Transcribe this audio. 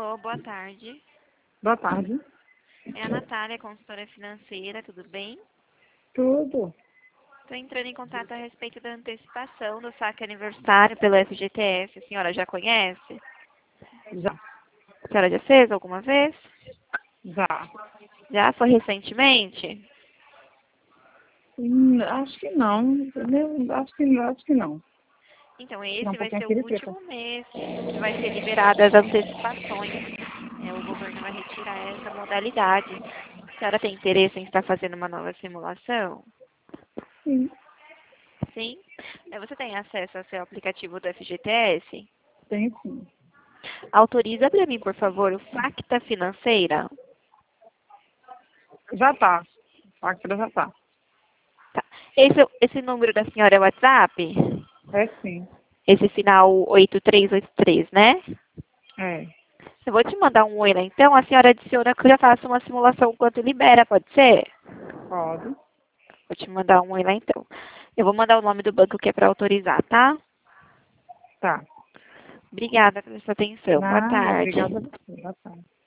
Alô, boa tarde. Boa tarde. É a Natália, consultora financeira, tudo bem? Tudo. Estou entrando em contato a respeito da antecipação do saque aniversário pelo FGTS. A senhora já conhece? Já. A senhora já fez alguma vez? Já. Já? Foi recentemente? Acho que não. Acho que não. Então, Não, esse vai porque ser o aquele preto. último mês que vai ser liberado as antecipações. O governo vai retirar essa modalidade. A senhora tem interesse em estar fazendo uma nova simulação? Sim, Sim? Você tem acesso ao seu aplicativo do FGTS? tem sim. Autoriza para mim, por favor, o Facta Financeira. Já tá. Factura já tá. Tá. Esse número da senhora é o WhatsApp? É sim. Esse final 8383, né? É. Eu vou te mandar um oi lá, então. A senhora adiciona que eu já faço uma simulação enquanto libera, pode ser? Pode. Vou te mandar um oi lá, então. Eu vou mandar o nome do banco que é para autorizar, tá? Tá. Obrigada pela sua atenção. Boa Nada. tarde. Obrigada a você. Já tá.